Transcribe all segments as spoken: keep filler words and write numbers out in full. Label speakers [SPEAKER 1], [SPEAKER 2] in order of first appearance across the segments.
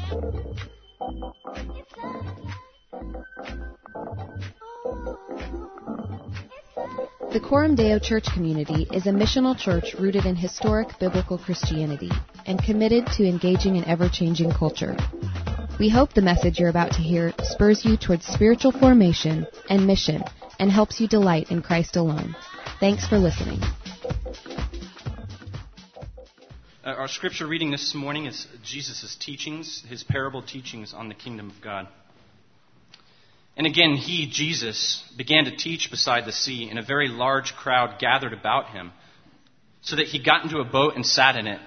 [SPEAKER 1] The Coram Deo Church Community is a missional church rooted in historic biblical Christianity and committed to engaging in ever-changing culture. We hope the message you're about to hear spurs you towards spiritual formation and mission and helps you delight in Christ alone. Thanks for listening.
[SPEAKER 2] Uh, our scripture reading this morning is Jesus' teachings, his parable teachings on the kingdom of God. And again, he, Jesus, began to teach beside the sea, and a very large crowd gathered about him, so that he got into a boat and sat in it.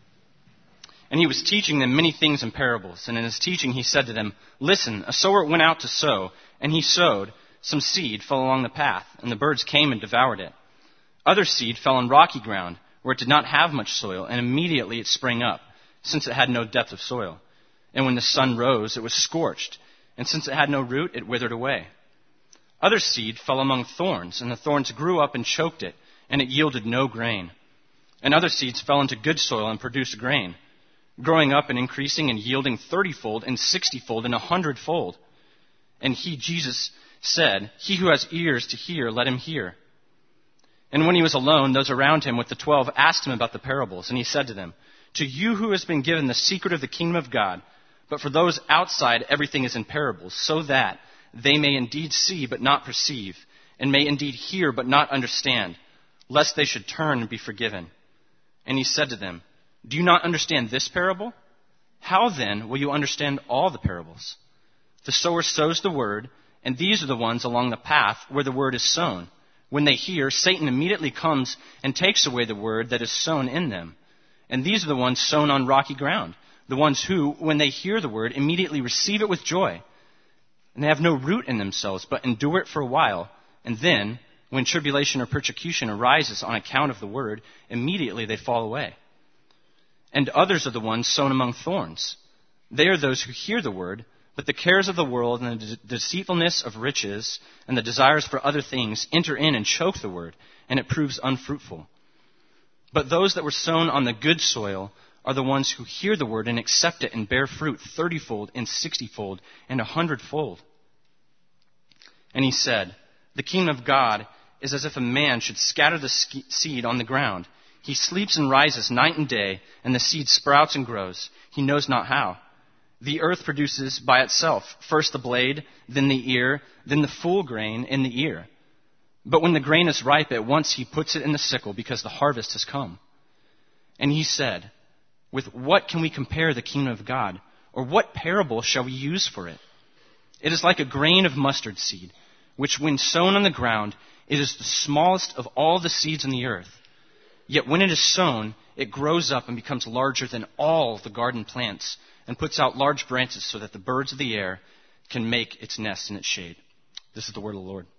[SPEAKER 2] And he was teaching them many things in parables. And in his teaching he said to them, "Listen, a sower went out to sow, and he sowed. Some seed fell along the path, and the birds came and devoured it. Other seed fell on rocky ground, where it did not have much soil, and immediately it sprang up, since it had no depth of soil. And when the sun rose, it was scorched, and since it had no root, it withered away. Other seed fell among thorns, and the thorns grew up and choked it, and it yielded no grain. And other seeds fell into good soil and produced grain, growing up and increasing and yielding thirty-fold and sixty-fold and a hundred-fold." And he, Jesus, said, "He who has ears to hear, let him hear." And when he was alone, those around him with the twelve asked him about the parables, and he said to them, "To you who has been given the secret of the kingdom of God, but for those outside, everything is in parables, so that they may indeed see but not perceive, and may indeed hear but not understand, lest they should turn and be forgiven." And he said to them, "Do you not understand this parable? How then will you understand all the parables? The sower sows the word, and these are the ones along the path where the word is sown. When they hear, Satan immediately comes and takes away the word that is sown in them. And these are the ones sown on rocky ground, the ones who, when they hear the word, immediately receive it with joy. And they have no root in themselves, but endure it for a while. And then, when tribulation or persecution arises on account of the word, immediately they fall away. And others are the ones sown among thorns. They are those who hear the word, but the cares of the world and the de- deceitfulness of riches and the desires for other things enter in and choke the word, and it proves unfruitful. But those that were sown on the good soil are the ones who hear the word and accept it and bear fruit thirty-fold and sixty-fold and a hundred-fold." And he said, "The kingdom of God is as if a man should scatter the seed on the ground. He sleeps and rises night and day, and the seed sprouts and grows. He knows not how. The earth produces by itself first the blade, then the ear, then the full grain in the ear. But when the grain is ripe, at once he puts it in the sickle, because the harvest has come." And he said, "With what can we compare the kingdom of God? Or what parable shall we use for it? It is like a grain of mustard seed, which when sown on the ground, it is the smallest of all the seeds on the earth. Yet when it is sown, it grows up and becomes larger than all the garden plants, and puts out large branches so that the birds of the air can make its nest in its shade." This is the word of the Lord.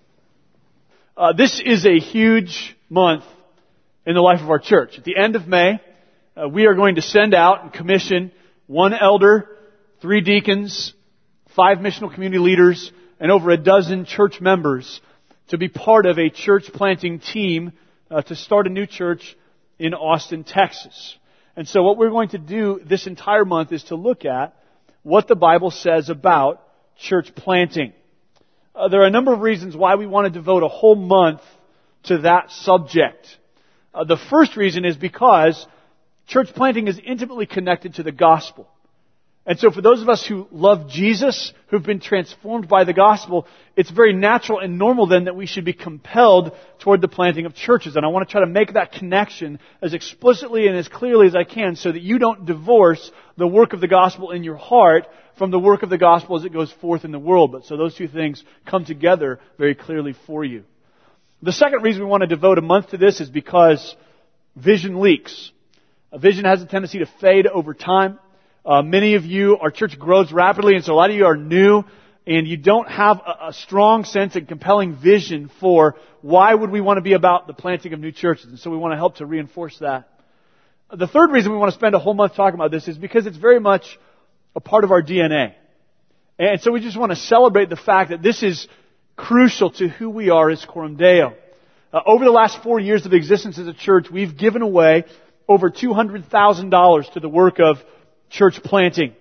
[SPEAKER 3] Uh, this is a huge month in the life of our church. At the end of May, uh, we are going to send out and commission one elder, three deacons, five missional community leaders, and over a dozen church members to be part of a church planting team uh, to start a new church in Austin, Texas. And so what we're going to do this entire month is to look at what the Bible says about church planting. Uh, there are a number of reasons why we want to devote a whole month to that subject. Uh, the first reason is because church planting is intimately connected to the gospel. And so for those of us who love Jesus, who've been transformed by the gospel, it's very natural and normal then that we should be compelled toward the planting of churches. And I want to try to make that connection as explicitly and as clearly as I can so that you don't divorce the work of the gospel in your heart from the work of the gospel as it goes forth in the world. But so those two things come together very clearly for you. The second reason we want to devote a month to this is because vision leaks. A vision has a tendency to fade over time. Uh, many of you, our church grows rapidly, and so a lot of you are new, and you don't have a, a strong sense and compelling vision for why would we want to be about the planting of new churches. And so we want to help to reinforce that. The third reason we want to spend a whole month talking about this is because it's very much a part of our D N A. And so we just want to celebrate the fact that this is crucial to who we are as Coram Deo. Uh, over the last four years of existence as a church, we've given away over two hundred thousand dollars to the work of church planting.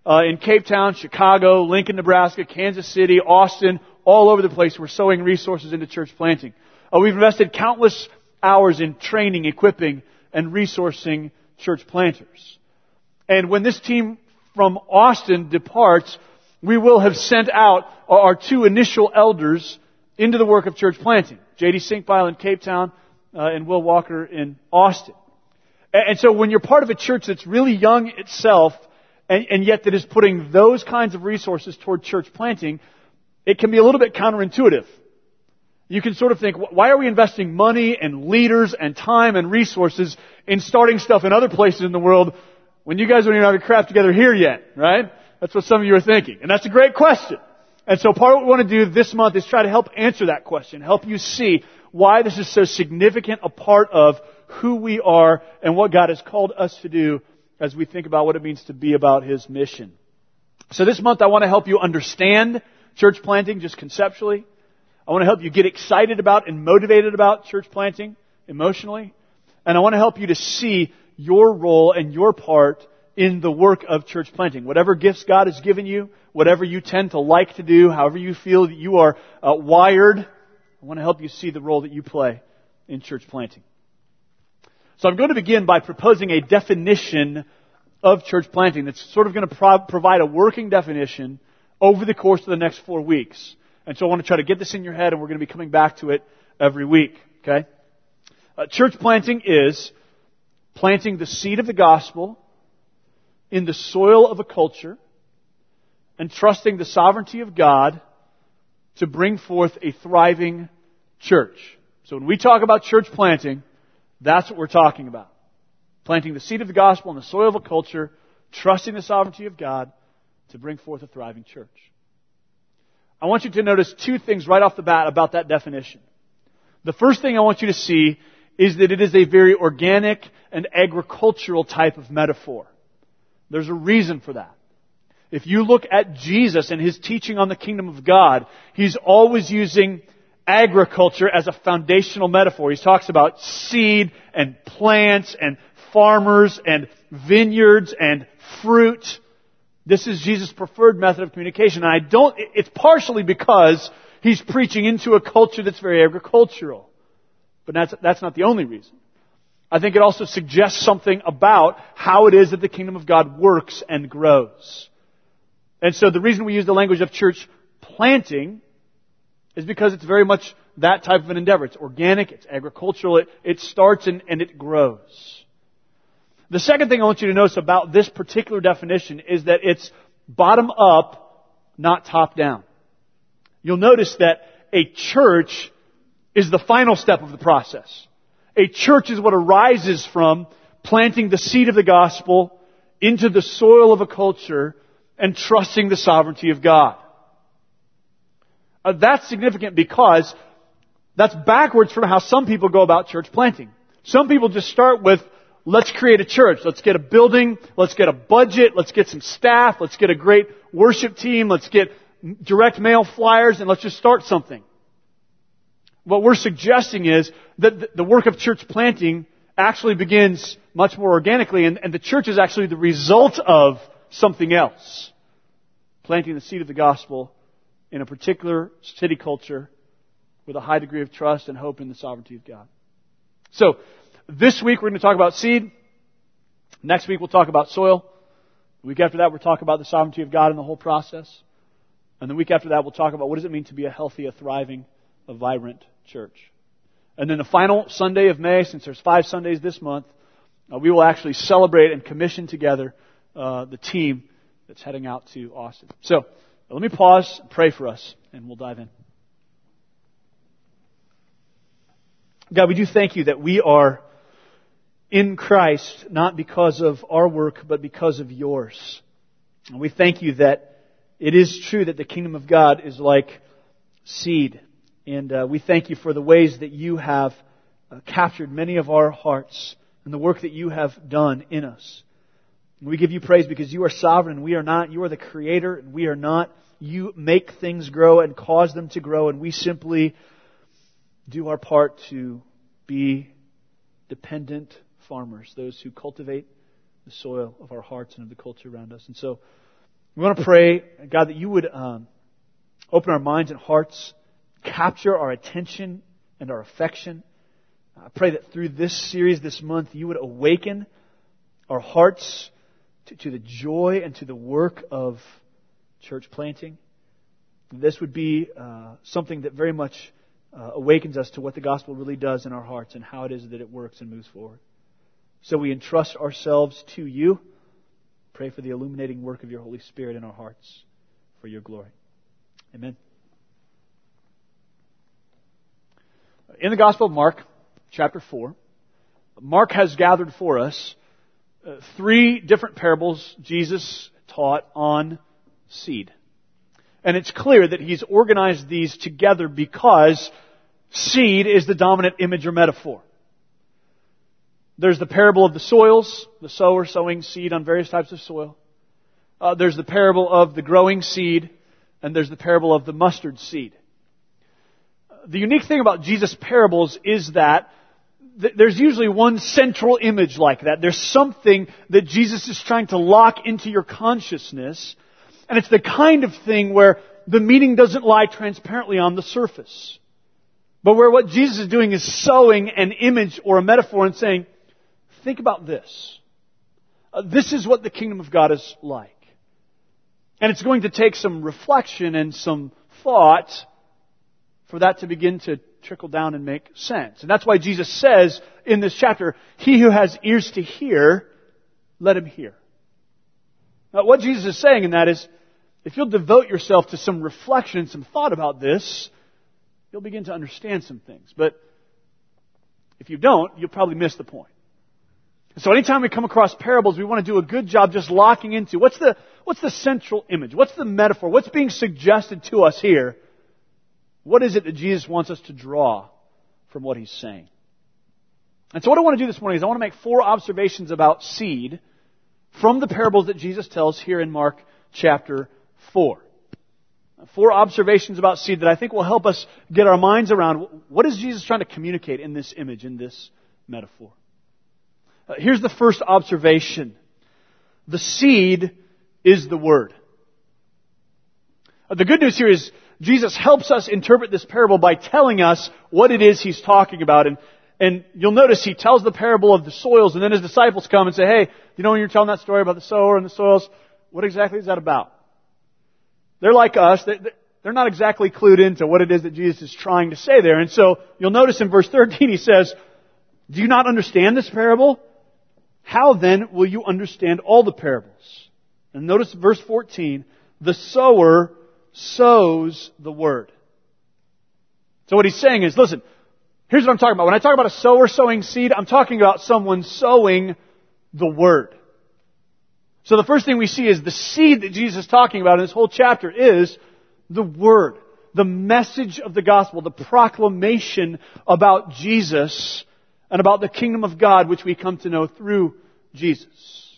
[SPEAKER 3] uh, in Cape Town, Chicago, Lincoln, Nebraska, Kansas City, Austin, all over the place. We're sowing resources into church planting. Uh, we've invested countless hours in training, equipping, and resourcing church planters. And when this team from Austin departs, we will have sent out our two initial elders into the work of church planting. J D Sinkbile in Cape Town uh, and Will Walker in Austin. And, and so when you're part of a church that's really young itself, and, and yet that is putting those kinds of resources toward church planting, it can be a little bit counterintuitive. You can sort of think, why are we investing money and leaders and time and resources in starting stuff in other places in the world when you guys don't even have your crap together here yet, right? That's what some of you are thinking. And that's a great question. And so part of what we want to do this month is try to help answer that question, help you see why this is so significant a part of who we are and what God has called us to do as we think about what it means to be about His mission. So this month I want to help you understand church planting just conceptually. I want to help you get excited about and motivated about church planting emotionally. And I want to help you to see your role and your part in the work of church planting. Whatever gifts God has given you, whatever you tend to like to do, however you feel that you are uh, wired, I want to help you see the role that you play in church planting. So I'm going to begin by proposing a definition of church planting that's sort of going to pro- provide a working definition over the course of the next four weeks. And so I want to try to get this in your head, and we're going to be coming back to it every week. Okay? Uh, church planting is planting the seed of the gospel in the soil of a culture and trusting the sovereignty of God to bring forth a thriving church. So when we talk about church planting, that's what we're talking about. Planting the seed of the gospel in the soil of a culture, trusting the sovereignty of God to bring forth a thriving church. I want you to notice two things right off the bat about that definition. The first thing I want you to see is that it is a very organic and agricultural type of metaphor. There's a reason for that. If you look at Jesus and His teaching on the kingdom of God, He's always using agriculture as a foundational metaphor. He talks about seed and plants and farmers and vineyards and fruit. This is Jesus' preferred method of communication. And I don't, it's partially because He's preaching into a culture that's very agricultural. But that's, that's not the only reason. I think it also suggests something about how it is that the kingdom of God works and grows. And so the reason we use the language of church planting is because it's very much that type of an endeavor. It's organic, it's agricultural, it, it starts and, and it grows. The second thing I want you to notice about this particular definition is that it's bottom up, not top down. You'll notice that a church is the final step of the process. A church is what arises from planting the seed of the gospel into the soil of a culture and trusting the sovereignty of God. Uh, that's significant because that's backwards from how some people go about church planting. Some people just start with, let's create a church. Let's get a building. Let's get a budget. Let's get some staff. Let's get a great worship team. Let's get direct mail flyers, and let's just start something. What we're suggesting is that the work of church planting actually begins much more organically, and, and the church is actually the result of something else. Planting the seed of the gospel in a particular city culture with a high degree of trust and hope in the sovereignty of God. So, this week we're going to talk about seed. Next week we'll talk about soil. The week after that we'll talk about the sovereignty of God in the whole process. And the week after that we'll talk about what does it mean to be a healthy, a thriving, a vibrant church. And then the final Sunday of May, since there's five Sundays this month, uh, we will actually celebrate and commission together uh, the team that's heading out to Austin. So, let me pause and pray for us, and we'll dive in. God, we do thank You that we are in Christ, not because of our work, but because of Yours. And we thank You that it is true that the kingdom of God is like seed. And uh, we thank You for the ways that You have uh, captured many of our hearts and the work that You have done in us. And we give You praise because You are sovereign and we are not. You are the Creator and we are not. You make things grow and cause them to grow, and we simply do our part to be dependent farmers, those who cultivate the soil of our hearts and of the culture around us. And so We want to pray, God, that you would um, open our minds and hearts, capture our attention and our affection. I pray that through this series this month, you would awaken our hearts to, to the joy and to the work of church planting. This would be uh, something that very much uh, awakens us to what the gospel really does in our hearts and how it is that it works and moves forward. So we entrust ourselves to you. Pray for the illuminating work of your Holy Spirit in our hearts for your glory. Amen. In the Gospel of Mark, chapter four, Mark has gathered for us uh, three different parables Jesus taught on seed. And it's clear that he's organized these together because seed is the dominant image or metaphor. There's the parable of the soils, the sower sowing seed on various types of soil. Uh, there's the parable of the growing seed, and there's the parable of the mustard seed. The unique thing about Jesus' parables is that th- there's usually one central image like that. There's something that Jesus is trying to lock into your consciousness, and it's the kind of thing where the meaning doesn't lie transparently on the surface. But where what Jesus is doing is sowing an image or a metaphor and saying, think about this. Uh, this is what the kingdom of God is like. And it's going to take some reflection and some thought for that to begin to trickle down and make sense. And that's why Jesus says in this chapter, he who has ears to hear, let him hear. Now, what Jesus is saying in that is, if you'll devote yourself to some reflection and some thought about this, you'll begin to understand some things. But if you don't, you'll probably miss the point. So anytime we come across parables, we want to do a good job just locking into what's the what's the central image? What's the metaphor? What's being suggested to us here? What is it that Jesus wants us to draw from what he's saying? And so what I want to do this morning is I want to make four observations about seed from the parables that Jesus tells here in Mark chapter four. Four observations about seed that I think will help us get our minds around what is Jesus trying to communicate in this image, in this metaphor. Uh, here's the first observation. The seed is the Word. Uh, the good news here is Jesus helps us interpret this parable by telling us what it is He's talking about. And, and you'll notice He tells the parable of the soils, and then His disciples come and say, hey, you know when you're telling that story about the sower and the soils, what exactly is that about? They're like us. They're not exactly clued into what it is that Jesus is trying to say there. And so you'll notice in verse thirteen He says, do you not understand this parable? How then will you understand all the parables? And notice verse fourteen, the sower sows the word. So what he's saying is, listen, here's what I'm talking about. When I talk about a sower sowing seed, I'm talking about someone sowing the word. So the first thing we see is the seed that Jesus is talking about in this whole chapter is the word, the message of the gospel, the proclamation about Jesus and about the kingdom of God, which we come to know through Jesus.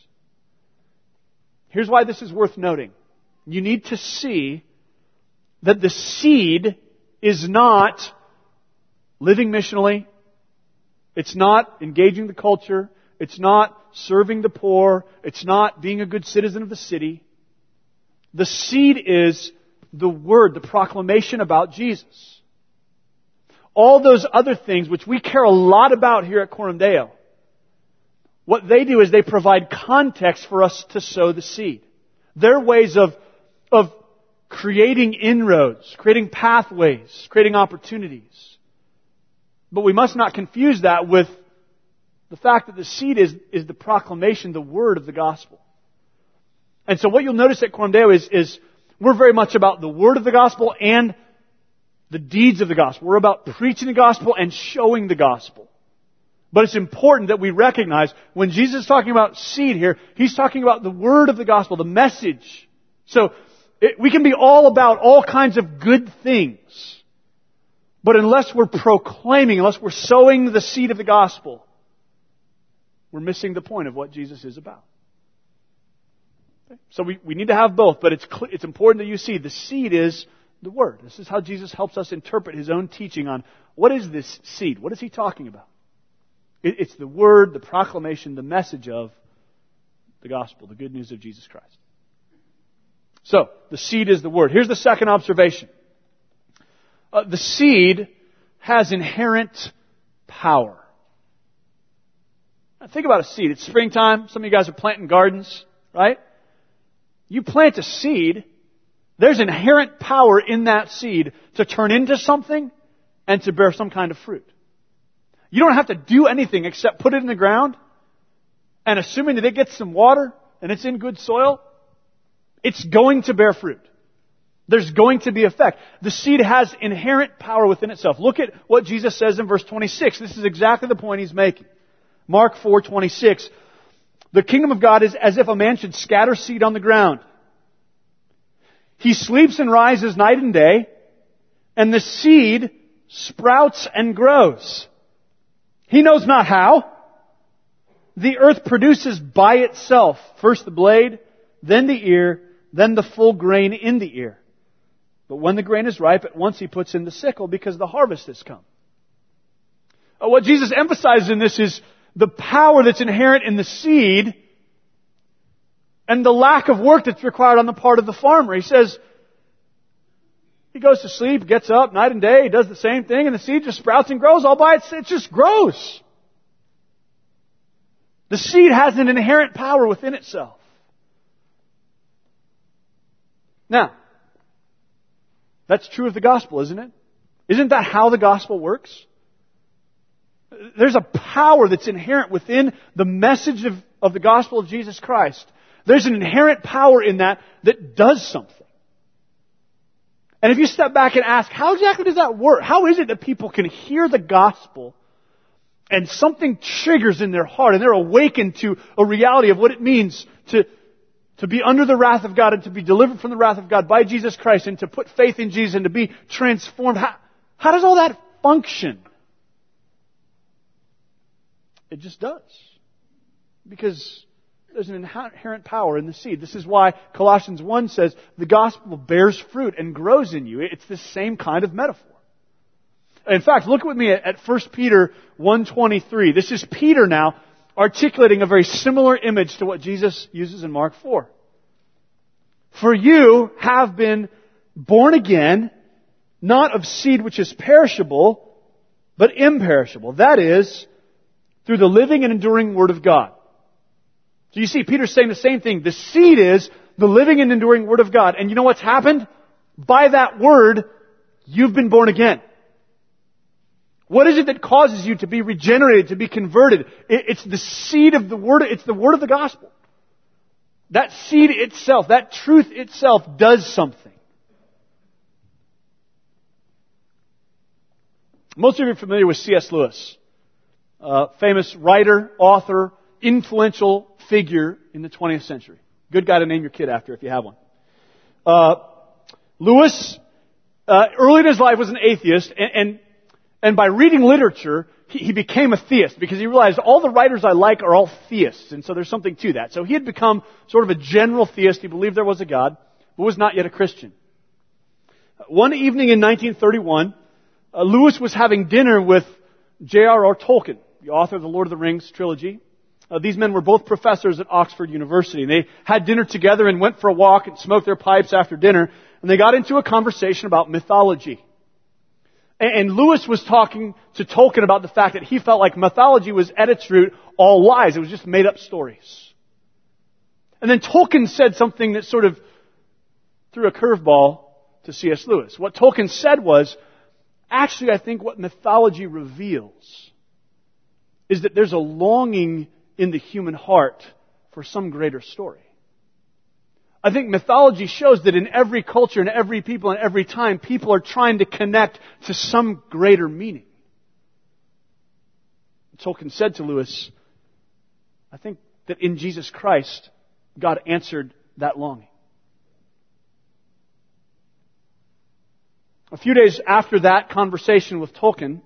[SPEAKER 3] Here's why this is worth noting. You need to see that the seed is not living missionally. It's not engaging the culture. It's not serving the poor. It's not being a good citizen of the city. The seed is the word, the proclamation about Jesus. All those other things which we care a lot about here at Coram Deo, what they do is they provide context for us to sow the seed. They're ways of, of creating inroads, creating pathways, creating opportunities. But we must not confuse that with the fact that the seed is, is the proclamation, the word of the gospel. And so what you'll notice at Coram Deo is, is we're very much about the word of the gospel and the deeds of the gospel. We're about preaching the gospel and showing the gospel. But it's important that we recognize when Jesus is talking about seed here, He's talking about the word of the gospel, the message. So it, we can be all about all kinds of good things. But unless we're proclaiming, unless we're sowing the seed of the gospel, we're missing the point of what Jesus is about. Okay? So we, we need to have both, but it's cl- it's important that you see the seed is the Word. This is how Jesus helps us interpret His own teaching on what is this seed? What is He talking about? It, it's the Word, the proclamation, the message of the gospel, the good news of Jesus Christ. So, the seed is the Word. Here's the second observation. Uh, the seed has inherent power. Now, think about a seed. It's springtime. Some of you guys are planting gardens, right? You plant a seed, there's inherent power in that seed to turn into something and to bear some kind of fruit. You don't have to do anything except put it in the ground, and assuming that it gets some water and it's in good soil, it's going to bear fruit. There's going to be effect. The seed has inherent power within itself. Look at what Jesus says in verse twenty-six. This is exactly the point He's making. Mark four twenty-six. The kingdom of God is as if a man should scatter seed on the ground. He sleeps and rises night and day, and the seed sprouts and grows. He knows not how. The earth produces by itself first the blade, then the ear, then the full grain in the ear. But when the grain is ripe, at once he puts in the sickle because the harvest has come. Uh, what Jesus emphasizes in this is the power that's inherent in the seed and the lack of work that's required on the part of the farmer. He says, he goes to sleep, gets up night and day, he does the same thing, and the seed just sprouts and grows all by itself. It just grows. The seed has an inherent power within itself. Now, that's true of the gospel, isn't it? Isn't that how the gospel works? There's a power that's inherent within the message of, of the gospel of Jesus Christ. There's an inherent power in that that does something. And if you step back and ask, how exactly does that work? How is it that people can hear the gospel and something triggers in their heart and they're awakened to a reality of what it means to To be under the wrath of God and to be delivered from the wrath of God by Jesus Christ and to put faith in Jesus and to be transformed. How, how does all that function? It just does. Because there's an inherent power in the seed. This is why Colossians one says the gospel bears fruit and grows in you. It's the same kind of metaphor. In fact, look with me at First Peter one twenty-three. This is Peter now articulating a very similar image to what Jesus uses in Mark four. For you have been born again, not of seed which is perishable, but imperishable. That is, through the living and enduring Word of God. So you see, Peter's saying the same thing. The seed is the living and enduring Word of God. And you know what's happened? By that Word, you've been born again. What is it that causes you to be regenerated, to be converted? It's the seed of the Word, it's the Word of the gospel. That seed itself, that truth itself does something. Most of you are familiar with C S Lewis, a famous writer, author, influential figure in the twentieth century. Good guy to name your kid after if you have one. Uh, Lewis, uh, early in his life was an atheist, and, and And by reading literature, he, he became a theist because he realized all the writers I like are all theists. And so there's something to that. So he had become sort of a general theist. He believed there was a God, but was not yet a Christian. One evening in nineteen thirty-one, uh, Lewis was having dinner with J R R Tolkien, the author of the Lord of the Rings trilogy. Uh, these men were both professors at Oxford University. And they had dinner together and went for a walk and smoked their pipes after dinner. And they got into a conversation about mythology. And Lewis was talking to Tolkien about the fact that he felt like mythology was at its root all lies. It was just made up stories. And then Tolkien said something that sort of threw a curveball to C S Lewis. What Tolkien said was, actually I think what mythology reveals is that there's a longing in the human heart for some greater story. I think mythology shows that in every culture, in every people, in every time, people are trying to connect to some greater meaning. Tolkien said to Lewis, I think that in Jesus Christ, God answered that longing. A few days after that conversation with Tolkien,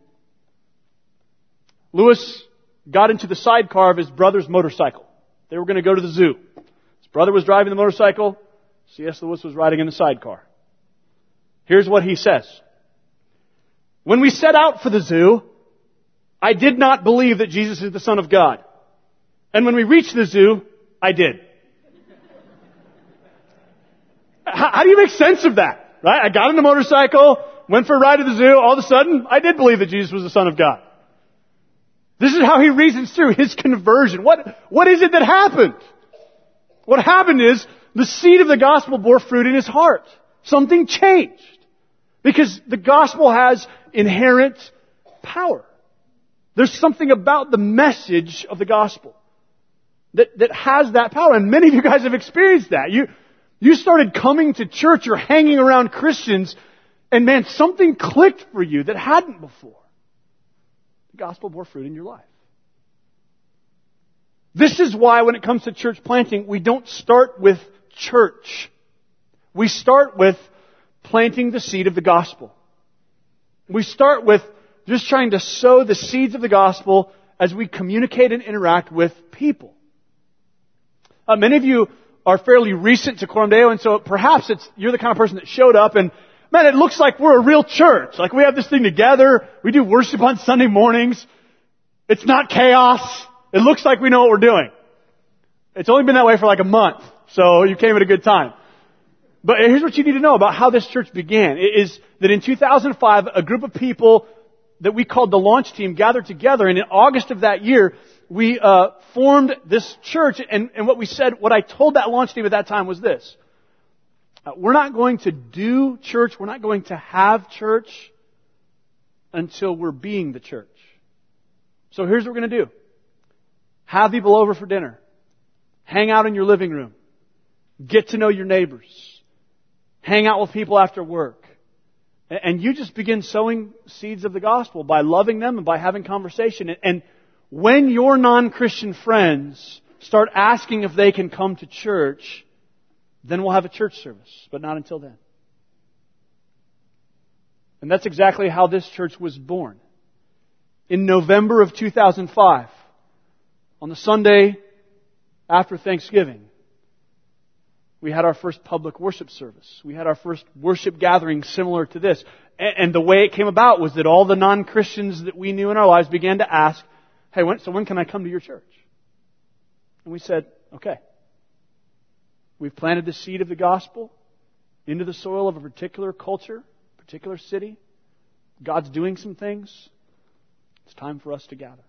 [SPEAKER 3] Lewis got into the sidecar of his brother's motorcycle. They were going to go to the zoo. Brother was driving the motorcycle. C S Lewis was riding in the sidecar. Here's what he says. When we set out for the zoo, I did not believe that Jesus is the Son of God. And when we reached the zoo, I did. how, how do you make sense of that? Right? I got on a motorcycle, went for a ride to the zoo, all of a sudden, I did believe that Jesus was the Son of God. This is how he reasons through his conversion. What, what is it that happened? What happened is, the seed of the gospel bore fruit in his heart. Something changed. Because the gospel has inherent power. There's something about the message of the gospel that, that has that power. And many of you guys have experienced that. You, you started coming to church or hanging around Christians, and man, something clicked for you that hadn't before. The gospel bore fruit in your life. This is why when it comes to church planting, we don't start with church. We start with planting the seed of the gospel. We start with just trying to sow the seeds of the gospel as we communicate and interact with people. Uh, many of you are fairly recent to Coram Deo, and so perhaps it's you're the kind of person that showed up and, man, it looks like we're a real church. Like we have this thing together. We do worship on Sunday mornings. It's not chaos. It looks like we know what we're doing. It's only been that way for like a month, so you came at a good time. But here's what you need to know about how this church began. It is that in two thousand five, a group of people that we called the launch team gathered together, and in August of that year, we uh, formed this church. And, and what we said, what I told that launch team at that time was this. Uh, we're not going to do church, we're not going to have church until we're being the church. So here's what we're going to do. Have people over for dinner. Hang out in your living room. Get to know your neighbors. Hang out with people after work. And you just begin sowing seeds of the gospel by loving them and by having conversation. And when your non-Christian friends start asking if they can come to church, then we'll have a church service. But not until then. And that's exactly how this church was born. In November of two thousand five, on the Sunday after Thanksgiving, we had our first public worship service. We had our first worship gathering similar to this. And the way it came about was that all the non-Christians that we knew in our lives began to ask, hey, when, so when can I come to your church? And we said, okay. We've planted the seed of the gospel into the soil of a particular culture, particular city. God's doing some things. It's time for us to gather.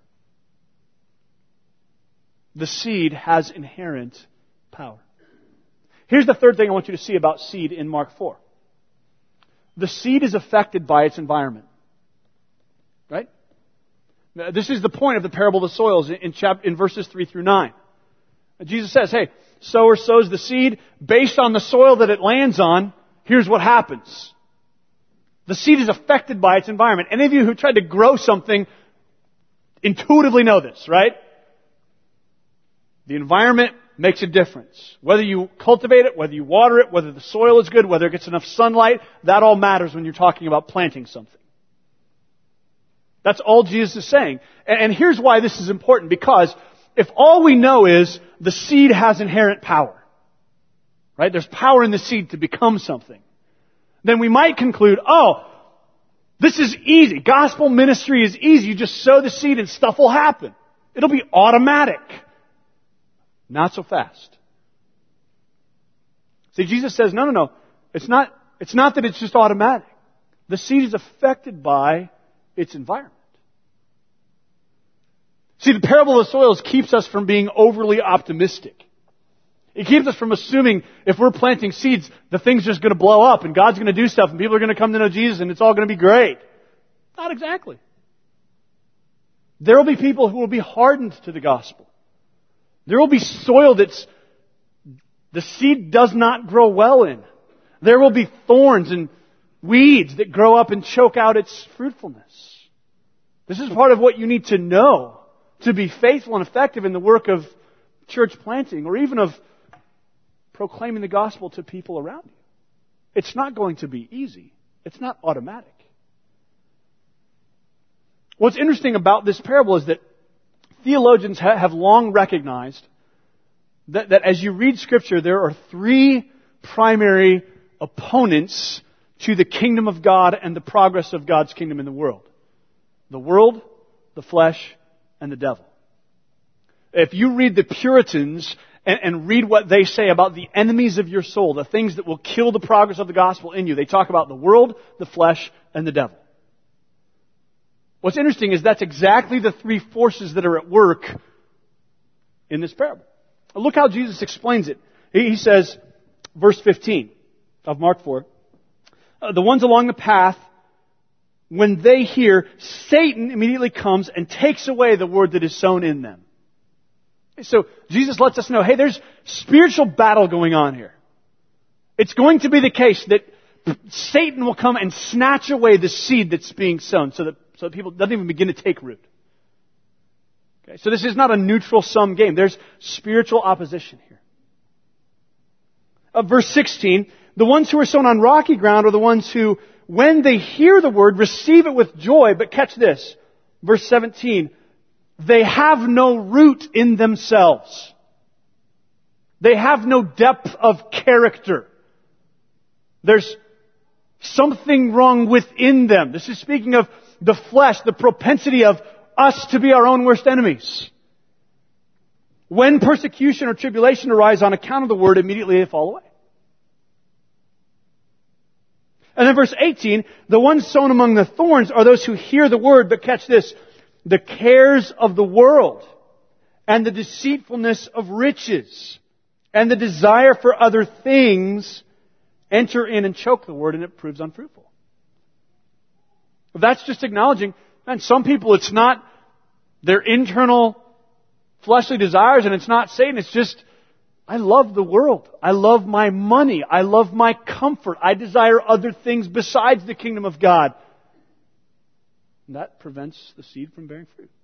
[SPEAKER 3] The seed has inherent power. Here's the third thing I want you to see about seed in Mark four. The seed is affected by its environment. Right? This is the point of the parable of the soils in, chapter, in verses three through nine. Jesus says, hey, sower sows the seed based on the soil that it lands on. Here's what happens. The seed is affected by its environment. Any of you who tried to grow something intuitively know this, right? The environment makes a difference. Whether you cultivate it, whether you water it, whether the soil is good, whether it gets enough sunlight, that all matters when you're talking about planting something. That's all Jesus is saying. And here's why this is important. Because if all we know is the seed has inherent power, right? There's power in the seed to become something. Then we might conclude, oh, this is easy. Gospel ministry is easy. You just sow the seed and stuff will happen. It'll be automatic. Not so fast. See, Jesus says, no, no, no. It's not, it's not that it's just automatic. The seed is affected by its environment. See, the parable of the soils keeps us from being overly optimistic. It keeps us from assuming if we're planting seeds, the thing's just going to blow up and God's going to do stuff and people are going to come to know Jesus and it's all going to be great. Not exactly. There will be people who will be hardened to the gospel. There will be soil that's the seed does not grow well in. There will be thorns and weeds that grow up and choke out its fruitfulness. This is part of what you need to know to be faithful and effective in the work of church planting or even of proclaiming the gospel to people around you. It's not going to be easy. It's not automatic. What's interesting about this parable is that theologians ha- have long recognized that, that as you read Scripture, there are three primary opponents to the kingdom of God and the progress of God's kingdom in the world. The world, the flesh, and the devil. If you read the Puritans and, and read what they say about the enemies of your soul, the things that will kill the progress of the gospel in you. They talk about the world, the flesh, and the devil. What's interesting is that's exactly the three forces that are at work in this parable. Look how Jesus explains it. He says, verse fifteen of Mark four, the ones along the path, when they hear, Satan immediately comes and takes away the word that is sown in them. So Jesus lets us know, hey, there's spiritual battle going on here. It's going to be the case that Satan will come and snatch away the seed that's being sown so that, so that people doesn't even begin to take root. Okay, so this is not a neutral sum game. There's spiritual opposition here. Uh, verse sixteen, the ones who are sown on rocky ground are the ones who, when they hear the word, receive it with joy. But catch this, verse seventeen, they have no root in themselves. They have no depth of character. There's something wrong within them. This is speaking of the flesh, the propensity of us to be our own worst enemies. When persecution or tribulation arise on account of the word, immediately they fall away. And then verse eighteen, the ones sown among the thorns are those who hear the word, but catch this, the cares of the world and the deceitfulness of riches and the desire for other things enter in and choke the word, and it proves unfruitful. That's just acknowledging, man, some people it's not their internal fleshly desires and it's not Satan, it's just, I love the world. I love my money. I love my comfort. I desire other things besides the kingdom of God. And that prevents the seed from bearing fruit.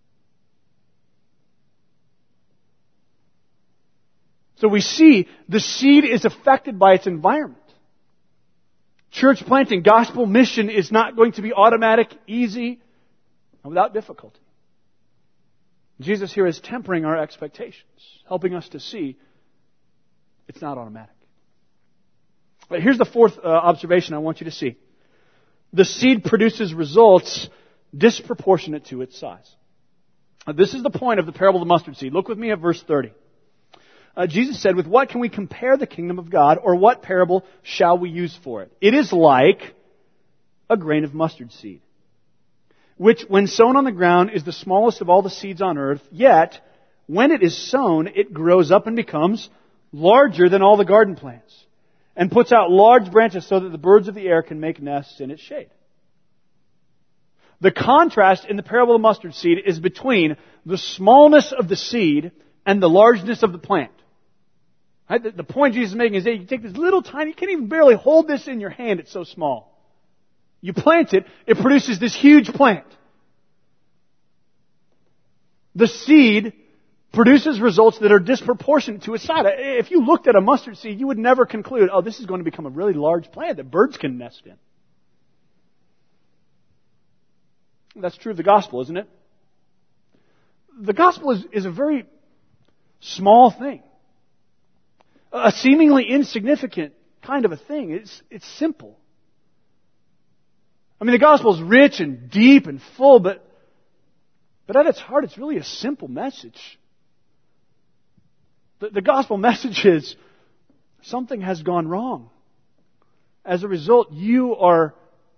[SPEAKER 3] So we see the seed is affected by its environment. Church planting, gospel mission is not going to be automatic, easy, and without difficulty. Jesus here is tempering our expectations, helping us to see it's not automatic. But here's the fourth uh, observation I want you to see. The seed produces results disproportionate to its size. Uh, this is the point of the parable of the mustard seed. Look with me at verse thirty. Uh, Jesus said, with what can we compare the kingdom of God, or what parable shall we use for it? It is like a grain of mustard seed, which when sown on the ground is the smallest of all the seeds on earth, yet when it is sown, it grows up and becomes larger than all the garden plants, and puts out large branches so that the birds of the air can make nests in its shade. The contrast in the parable of the mustard seed is between the smallness of the seed and the largeness of the plant. Right? The, the point Jesus is making is that you take this little tiny, you can't even barely hold this in your hand, it's so small. You plant it, it produces this huge plant. The seed produces results that are disproportionate to its size. If you looked at a mustard seed, you would never conclude, oh, this is going to become a really large plant that birds can nest in. That's true of the gospel, isn't it? The gospel is, is a very small thing. A seemingly insignificant kind of a thing. It's, it's simple. I mean, the gospel is rich and deep and full, but, but at its heart, it's really a simple message. The, the gospel message is something has gone wrong. As a result, you are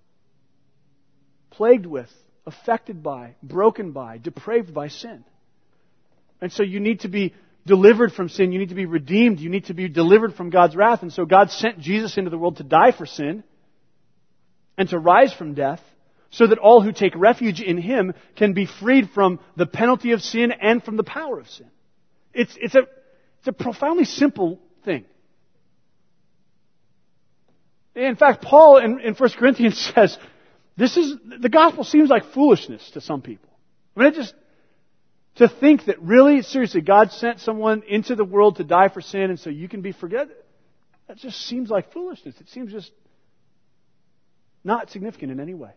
[SPEAKER 3] plagued with, affected by, broken by, depraved by sin. And so you need to be delivered from sin. You need to be redeemed. You need to be delivered from God's wrath. And so God sent Jesus into the world to die for sin and to rise from death so that all who take refuge in Him can be freed from the penalty of sin and from the power of sin. It's, it's, a, it's a profoundly simple thing. In fact, Paul in, in First Corinthians says, this is, the gospel seems like foolishness to some people. I mean, it just, to think that really, seriously, God sent someone into the world to die for sin and so you can be forgiven, that just seems like foolishness. It seems just not significant in any way.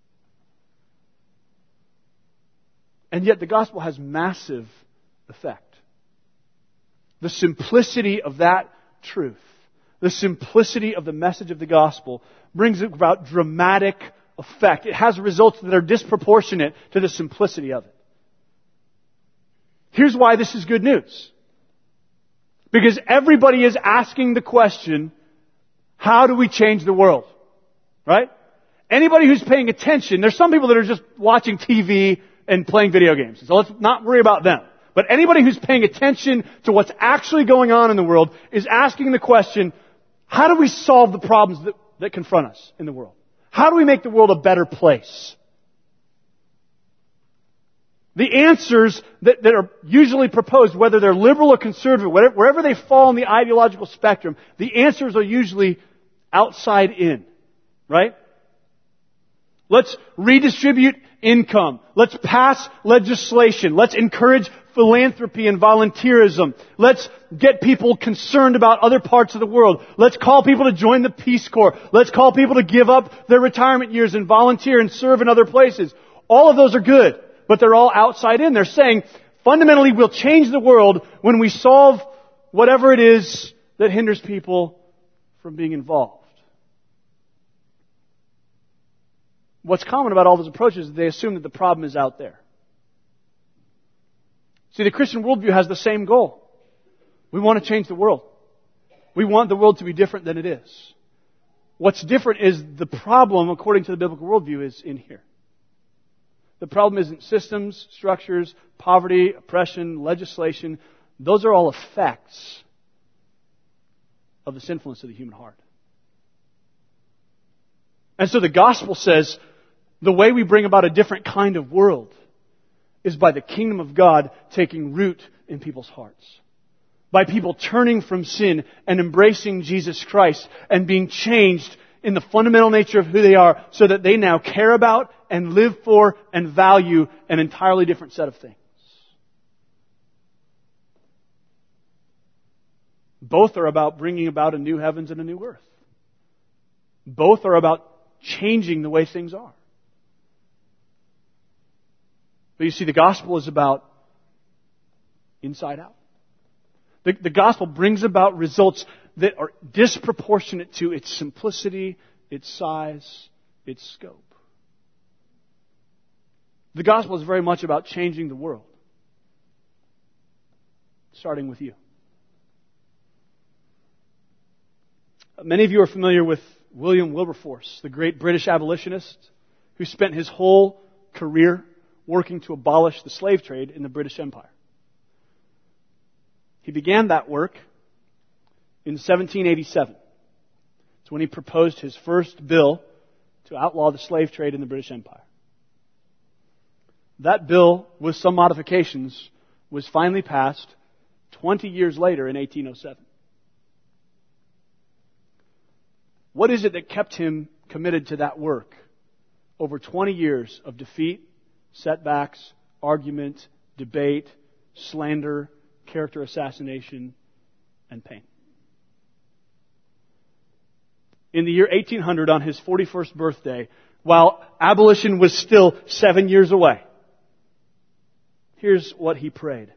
[SPEAKER 3] And yet the gospel has massive effect. The simplicity of that truth, the simplicity of the message of the gospel brings about dramatic effect. It has results that are disproportionate to the simplicity of it. Here's why this is good news. Because everybody is asking the question, how do we change the world? Right? Anybody who's paying attention, there's some people that are just watching T V and playing video games. So let's not worry about them. But anybody who's paying attention to what's actually going on in the world is asking the question, how do we solve the problems that, that confront us in the world? How do we make the world a better place? The answers that, that are usually proposed, whether they're liberal or conservative, whatever, wherever they fall in the ideological spectrum, the answers are usually outside in. Right? Let's redistribute income. Let's pass legislation. Let's encourage philanthropy and volunteerism. Let's get people concerned about other parts of the world. Let's call people to join the Peace Corps. Let's call people to give up their retirement years and volunteer and serve in other places. All of those are good, but they're all outside in. They're saying, fundamentally, we'll change the world when we solve whatever it is that hinders people from being involved. What's common about all those approaches is they assume that the problem is out there. See, the Christian worldview has the same goal. We want to change the world. We want the world to be different than it is. What's different is the problem, according to the biblical worldview, is in here. The problem isn't systems, structures, poverty, oppression, legislation. Those are all effects of the sinfulness of the human heart. And so the gospel says the way we bring about a different kind of world is by the kingdom of God taking root in people's hearts. By people turning from sin and embracing Jesus Christ and being changed in the fundamental nature of who they are so that they now care about and live for and value an entirely different set of things. Both are about bringing about a new heavens and a new earth. Both are about changing the way things are. But you see, the gospel is about inside out. The, the gospel brings about results that are disproportionate to its simplicity, its size, its scope. The gospel is very much about changing the world. Starting with you. Many of you are familiar with William Wilberforce, the great British abolitionist who spent his whole career working to abolish the slave trade in the British Empire. He began that work in seventeen eighty-seven. It's when he proposed his first bill to outlaw the slave trade in the British Empire. That bill, with some modifications, was finally passed twenty years later in eighteen oh seven. What is it that kept him committed to that work over twenty years of defeat, setbacks, argument, debate, slander, character assassination, and pain? In the year eighteen hundred, on his forty-first birthday, while abolition was still seven years away, here's what he prayed.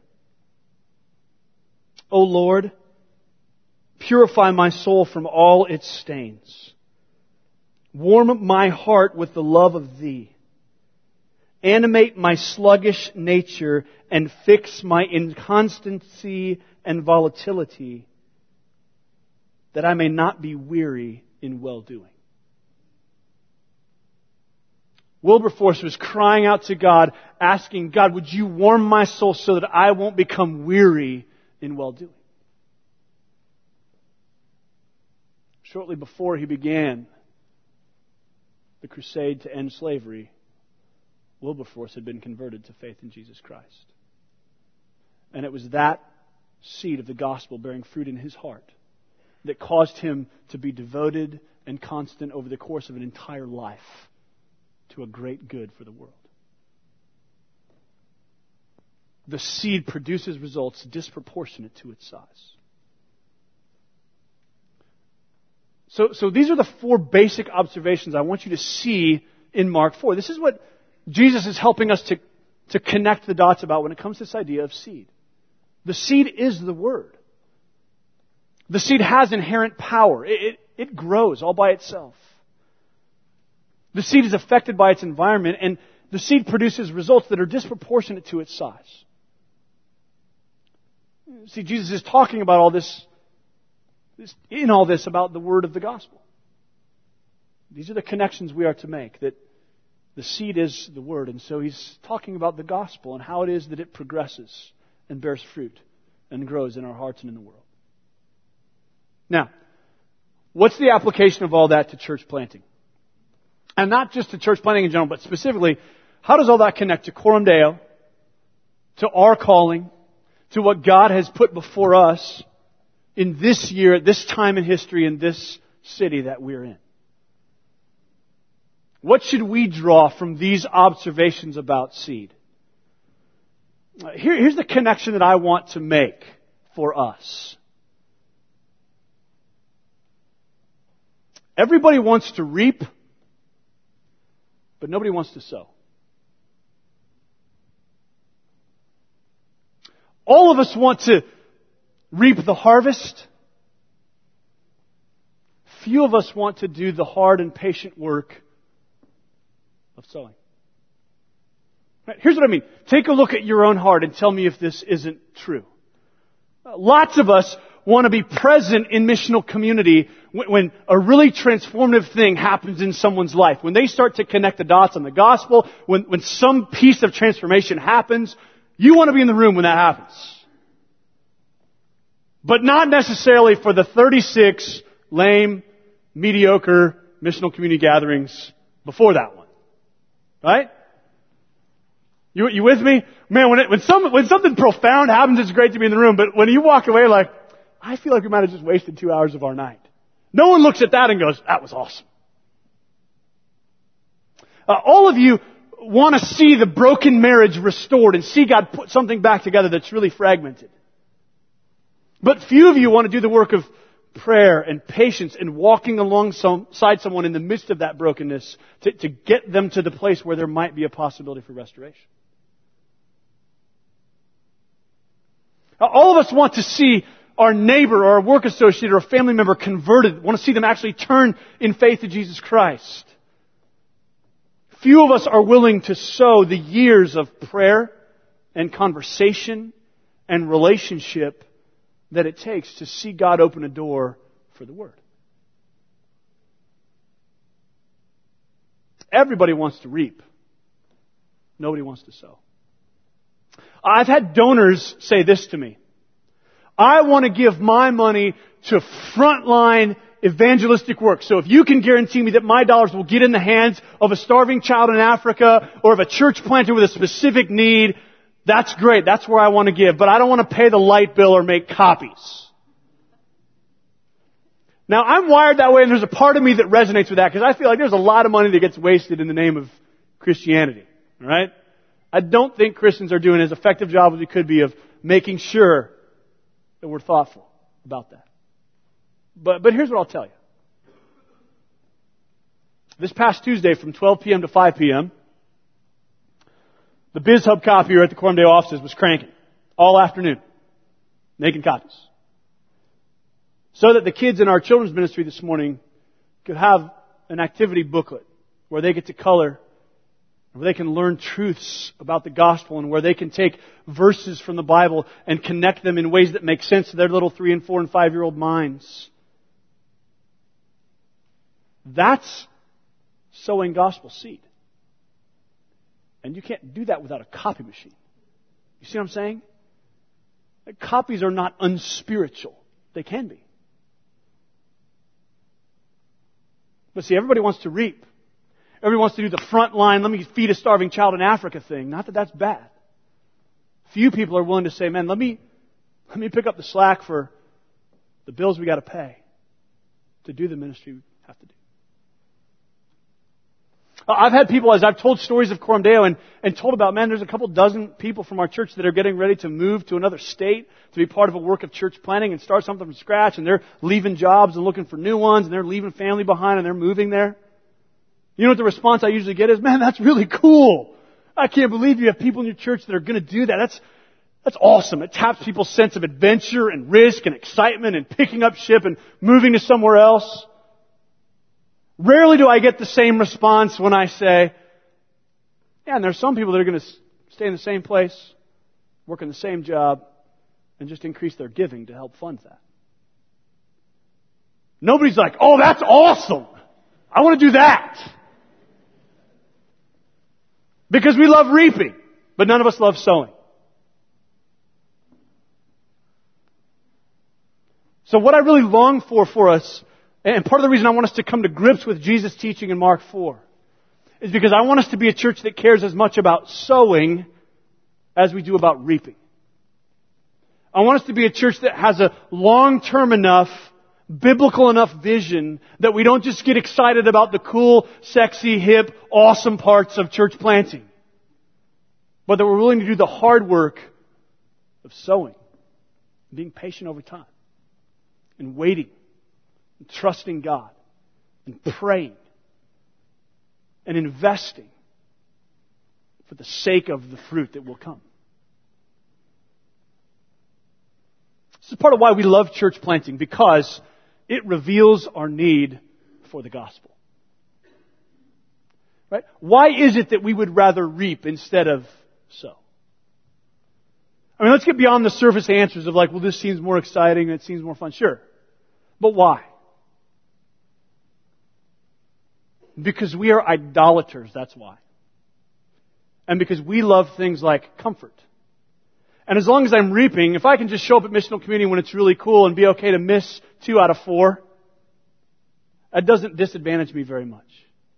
[SPEAKER 3] O Lord, purify my soul from all its stains. Warm my heart with the love of Thee. Animate my sluggish nature and fix my inconstancy and volatility, that I may not be weary in well-doing. Wilberforce was crying out to God, asking God, would you warm my soul so that I won't become weary in well-doing? Shortly before he began the crusade to end slavery, Wilberforce had been converted to faith in Jesus Christ. And it was that seed of the gospel bearing fruit in his heart that caused him to be devoted and constant over the course of an entire life to a great good for the world. The seed produces results disproportionate to its size. So, so these are the four basic observations I want you to see in Mark four. This is what Jesus is helping us to, to connect the dots about when it comes to this idea of seed. The seed is the Word. The seed has inherent power. It, it, it grows all by itself. The seed is affected by its environment, and the seed produces results that are disproportionate to its size. See, Jesus is talking about all this, this, in all this, about the word of the gospel. These are the connections we are to make, that the seed is the word. And so he's talking about the gospel and how it is that it progresses and bears fruit and grows in our hearts and in the world. Now, what's the application of all that to church planting? And not just to church planting in general, but specifically, how does all that connect to Coram Deo, to our calling, to what God has put before us in this year, at this time in history, in this city that we're in? What should we draw from these observations about seed? Here, here's the connection that I want to make for us. Everybody wants to reap, but nobody wants to sow. All of us want to reap the harvest. Few of us want to do the hard and patient work of sowing. Right, here's what I mean. Take a look at your own heart and tell me if this isn't true. Lots of us want to be present in missional community when, when a really transformative thing happens in someone's life. When they start to connect the dots on the gospel, when, when some piece of transformation happens, you want to be in the room when that happens. But not necessarily for the thirty-six lame, mediocre missional community gatherings before that one. Right? You, you with me? Man, when, it, when, some, when something profound happens, it's great to be in the room. But when you walk away like, I feel like we might have just wasted two hours of our night. No one looks at that and goes, that was awesome. Uh, all of you want to see the broken marriage restored and see God put something back together that's really fragmented. But few of you want to do the work of prayer and patience and walking alongside someone in the midst of that brokenness to, to get them to the place where there might be a possibility for restoration. All of us want to see our neighbor or our work associate or a family member converted, want to see them actually turn in faith to Jesus Christ. Few of us are willing to sow the years of prayer and conversation and relationship that it takes to see God open a door for the Word. Everybody wants to reap. Nobody wants to sow. I've had donors say this to me. I want to give my money to frontline evangelistic work. So if you can guarantee me that my dollars will get in the hands of a starving child in Africa or of a church planter with a specific need, that's great. That's where I want to give. But I don't want to pay the light bill or make copies. Now, I'm wired that way, and there's a part of me that resonates with that because I feel like there's a lot of money that gets wasted in the name of Christianity. All right? I don't think Christians are doing as effective a job as we could be of making sure that we're thoughtful about that. But, but here's what I'll tell you. This past Tuesday from twelve p.m. to five p.m., the BizHub copier at the Coram Deo offices was cranking all afternoon, making copies. So that the kids in our children's ministry this morning could have an activity booklet where they get to color, where they can learn truths about the gospel, and where they can take verses from the Bible and connect them in ways that make sense to their little three and four and five year old minds. That's sowing gospel seed. And you can't do that without a copy machine. You see what I'm saying? Copies are not unspiritual. They can be. But see, everybody wants to reap. Everybody wants to do the front line, let me feed a starving child in Africa thing. Not that that's bad. Few people are willing to say, man, let me, let me pick up the slack for the bills we got to pay to do the ministry we have to do. I've had people, as I've told stories of Coram Deo and, and told about, man, there's a couple dozen people from our church that are getting ready to move to another state to be part of a work of church planting and start something from scratch, and they're leaving jobs and looking for new ones, and they're leaving family behind, and they're moving there. You know what the response I usually get is, man, that's really cool. I can't believe you have people in your church that are going to do that. That's, that's awesome. It taps people's sense of adventure and risk and excitement and picking up ship and moving to somewhere else. Rarely do I get the same response when I say, yeah, and there's some people that are going to stay in the same place, work in the same job, and just increase their giving to help fund that. Nobody's like, oh, that's awesome. I want to do that. Because we love reaping, but none of us love sowing. So what I really long for for us, and part of the reason I want us to come to grips with Jesus' teaching in Mark four, is because I want us to be a church that cares as much about sowing as we do about reaping. I want us to be a church that has a long-term enough, biblical enough vision that we don't just get excited about the cool, sexy, hip, awesome parts of church planting, but that we're willing to do the hard work of sowing, being patient over time, and waiting, and trusting God, and praying, and investing for the sake of the fruit that will come. This is part of why we love church planting, because it reveals our need for the gospel. Right? Why is it that we would rather reap instead of sow? I mean, let's get beyond the surface answers of like, well, this seems more exciting, it seems more fun. Sure. But why? Because we are idolaters, that's why. And because we love things like comfort. And as long as I'm reaping, if I can just show up at missional community when it's really cool and be okay to miss two out of four, that doesn't disadvantage me very much.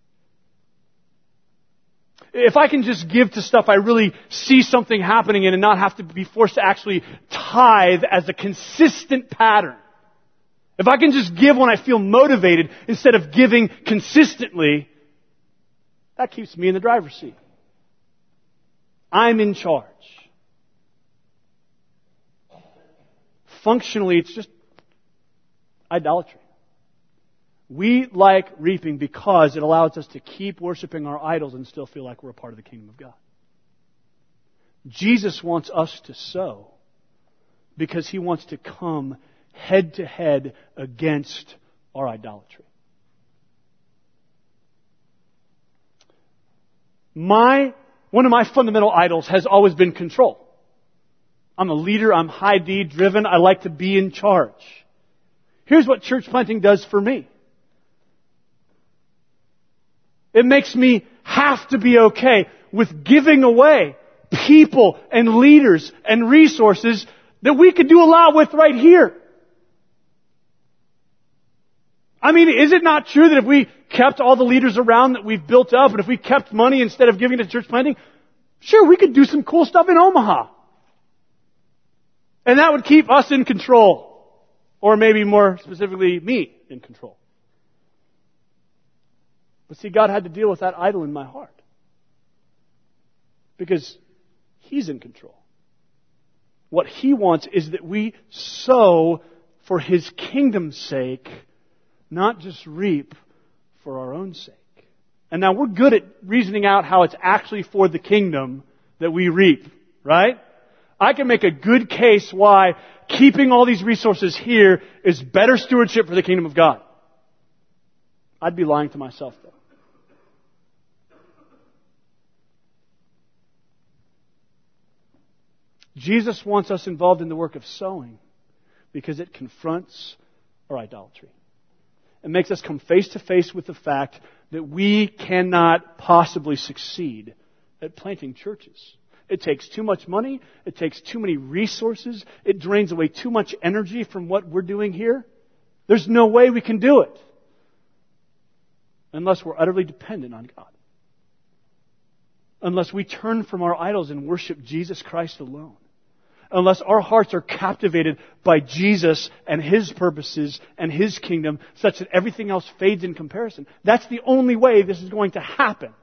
[SPEAKER 3] If I can just give to stuff I really see something happening in and not have to be forced to actually tithe as a consistent pattern. If I can just give when I feel motivated instead of giving consistently, that keeps me in the driver's seat. I'm in charge. Functionally, it's just idolatry. We like reaping because it allows us to keep worshiping our idols and still feel like we're a part of the kingdom of God. Jesus wants us to sow because He wants to come head to head against our idolatry. My, one of my fundamental idols has always been control. I'm a leader, I'm high D driven, I like to be in charge. Here's what church planting does for me. It makes me have to be okay with giving away people and leaders and resources that we could do a lot with right here. I mean, is it not true that if we kept all the leaders around that we've built up, and if we kept money instead of giving to church planting, sure, we could do some cool stuff in Omaha. And that would keep us in control. Or maybe more specifically, me in control. But see, God had to deal with that idol in my heart. Because He's in control. What He wants is that we sow for His kingdom's sake, not just reap for our own sake. And now we're good at reasoning out how it's actually for the kingdom that we reap, right? I can make a good case why keeping all these resources here is better stewardship for the kingdom of God. I'd be lying to myself, though. Jesus wants us involved in the work of sowing because it confronts our idolatry. It makes us come face to face with the fact that we cannot possibly succeed at planting churches. It takes too much money. It takes too many resources. It drains away too much energy from what we're doing here. There's no way we can do it unless we're utterly dependent on God. Unless we turn from our idols and worship Jesus Christ alone. Unless our hearts are captivated by Jesus and His purposes and His kingdom such that everything else fades in comparison. That's the only way this is going to happen.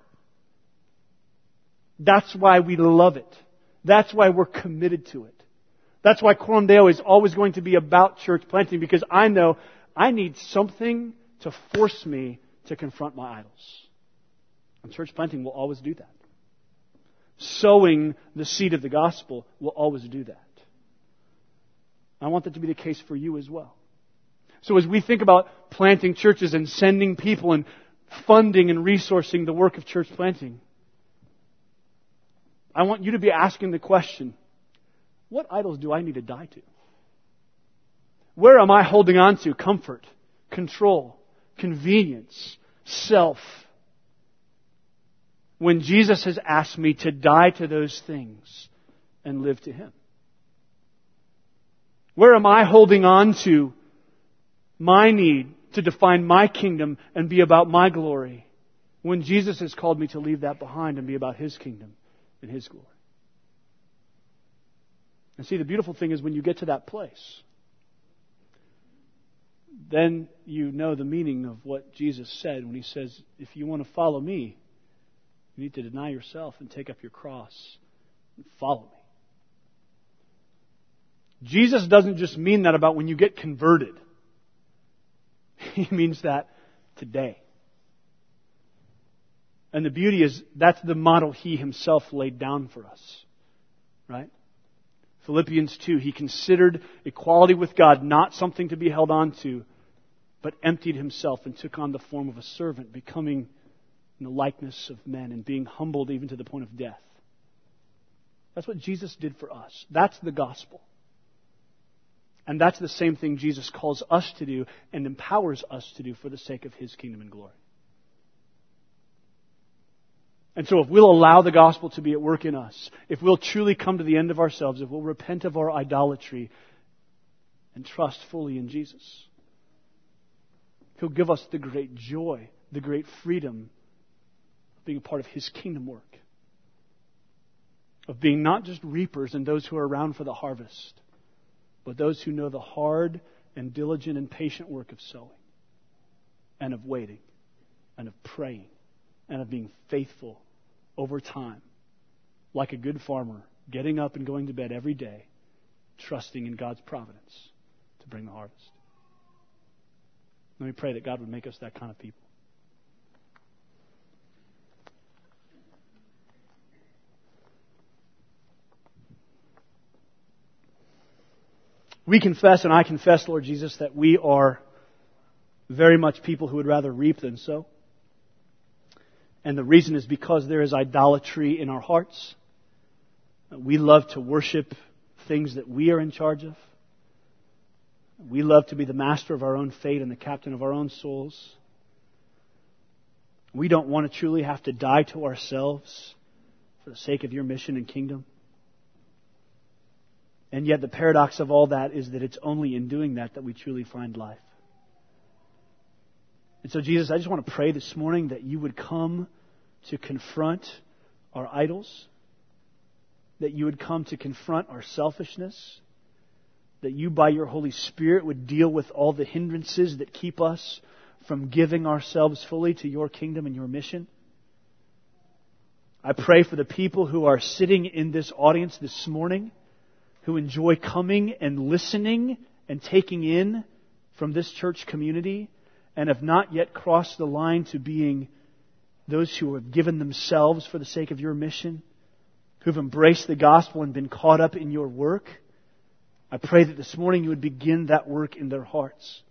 [SPEAKER 3] That's why we love it. That's why we're committed to it. That's why Coram Deo is always going to be about church planting, because I know I need something to force me to confront my idols. And church planting will always do that. Sowing the seed of the gospel will always do that. I want that to be the case for you as well. So as we think about planting churches and sending people and funding and resourcing the work of church planting, I want you to be asking the question, what idols do I need to die to? Where am I holding on to comfort, control, convenience, self? When Jesus has asked me to die to those things and live to Him. Where am I holding on to my need to define my kingdom and be about my glory when Jesus has called me to leave that behind and be about His kingdom and His glory? And see, the beautiful thing is when you get to that place, then you know the meaning of what Jesus said when He says, if you want to follow me, you need to deny yourself and take up your cross and follow me. Jesus doesn't just mean that about when you get converted. He means that today. And the beauty is that's the model He Himself laid down for us. Right? Philippians two, He considered equality with God not something to be held on to, but emptied Himself and took on the form of a servant, becoming in the likeness of men and being humbled even to the point of death. That's what Jesus did for us. That's the gospel. And that's the same thing Jesus calls us to do and empowers us to do for the sake of His kingdom and glory. And so if we'll allow the gospel to be at work in us, if we'll truly come to the end of ourselves, if we'll repent of our idolatry and trust fully in Jesus, He'll give us the great joy, the great freedom of being a part of His kingdom work. Of being not just reapers and those who are around for the harvest, but those who know the hard and diligent and patient work of sowing and of waiting and of praying and of being faithful over time, like a good farmer, getting up and going to bed every day, trusting in God's providence to bring the harvest. Let me pray that God would make us that kind of people. We confess, and I confess, Lord Jesus, that we are very much people who would rather reap than sow. And the reason is because there is idolatry in our hearts. We love to worship things that we are in charge of. We love to be the master of our own fate and the captain of our own souls. We don't want to truly have to die to ourselves for the sake of your mission and kingdom. And yet the paradox of all that is that it's only in doing that that we truly find life. And so, Jesus, I just want to pray this morning that you would come to confront our idols, that you would come to confront our selfishness, that you, by your Holy Spirit, would deal with all the hindrances that keep us from giving ourselves fully to your kingdom and your mission. I pray for the people who are sitting in this audience this morning, who enjoy coming and listening and taking in from this church community and have not yet crossed the line to being those who have given themselves for the sake of your mission, who've embraced the gospel and been caught up in your work. I pray that this morning you would begin that work in their hearts,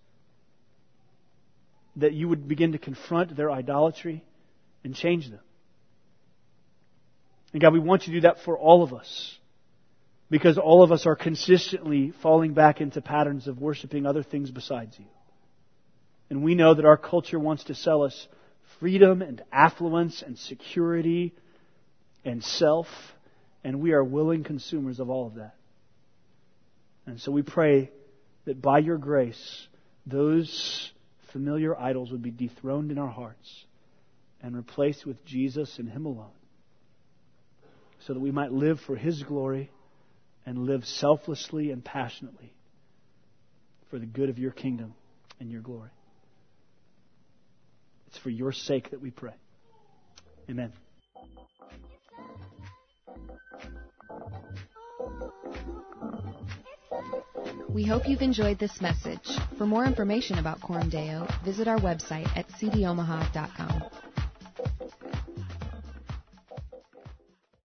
[SPEAKER 3] that you would begin to confront their idolatry and change them. And God, we want you to do that for all of us, because all of us are consistently falling back into patterns of worshiping other things besides you. And we know that our culture wants to sell us freedom and affluence and security and self, and we are willing consumers of all of that. And so we pray that by your grace, those familiar idols would be dethroned in our hearts and replaced with Jesus and Him alone, so that we might live for His glory and live selflessly and passionately for the good of your kingdom and your glory. It's for your sake that we pray. Amen.
[SPEAKER 1] We hope you've enjoyed this message. For more information about Coram Deo, visit our website at c d omaha dot com.